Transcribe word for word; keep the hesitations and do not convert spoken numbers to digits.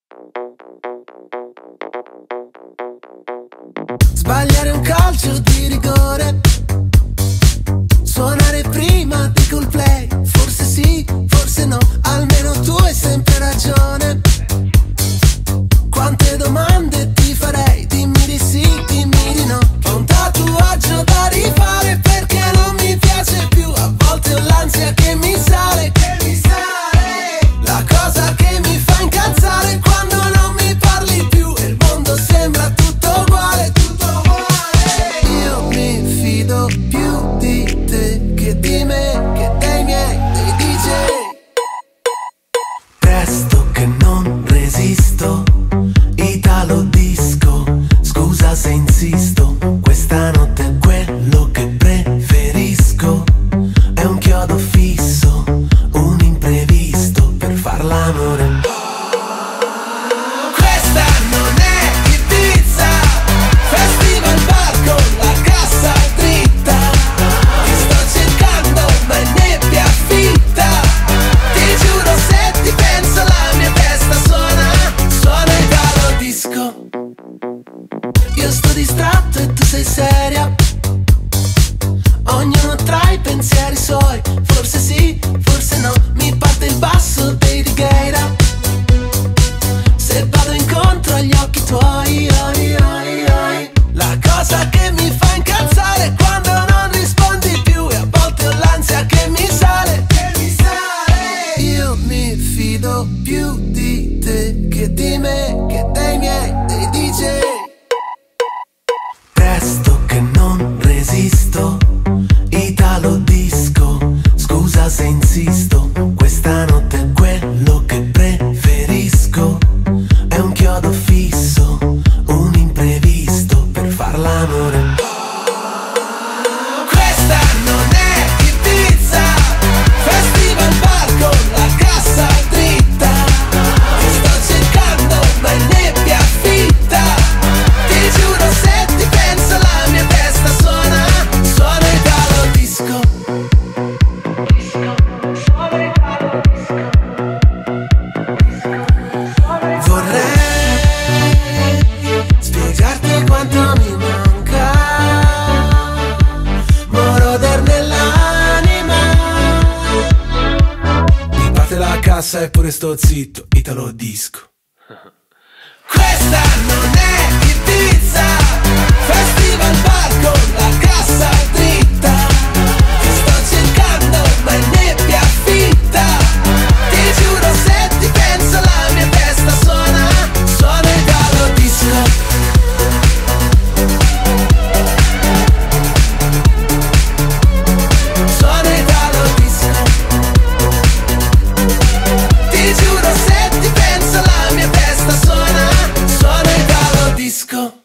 Sbagliare un calcio di rigore, suonare prima di Coldplay. Forse sì, forse no, almeno tu hai sempre ragione. Quante domande ti farei, dimmi di sì, dimmi di no. Ho un tatuaggio da rifare perché non mi piace più. A volte ho l'ansia che mi sale, che mi sale. La cosa che mi fa incazzare quando non mi parli più e il mondo sembra tutto uguale, tutto uguale. Io mi fido più di te che di me, che dei miei, dei D J. Presto che non resisto, Italo disco, scusa se insisto, questa notte è quello che preferisco. È un chiodo fisso, un imprevisto per far l'amore. Questa non è Ibiza, festival bar con la cassa dritta. Ti sto cercando ma è nebbia fitta. Ti giuro se ti penso la mia testa suona, suona Italo disco. Io sto distratto e tu sei seria, ognuno tra i pensieri suoi. Forse sì, forse no, mi parte il basso dei Righeira. Se vado incontro agli occhi tuoi, oi, oi, oi. La cosa che mi fa incazzare è quando non rispondi più e a volte ho l'ansia che mi sale, che mi sale. Io mi fido più di te che di me, che dei miei, dei D J. Presto che non resisto, Italo disco, scusa se insisto, questa notte è quello che preferisco. È un chiodo fisso, un imprevisto per far l'amore. Questa non è Ibiza, festival bar con la cassa dritta. Ti sto cercando ma è nebbia fitta. Ti giuro se ti penso la mia testa suona, suona Italo disco. Vorrei spiegarti quanto mi manca, moroder nell'anima. Mi parte la cassa e pure sto zitto, Italo disco. Questa non è Ibiza, festival bar con la cassa dritta. Ti sto cercando ma è nebbia fitta. Ti giuro se ti penso la mia testa suona, suona Italo disco. Suona Italo disco. Ti giuro se ti penso la mia testa suona, suona Italo disco.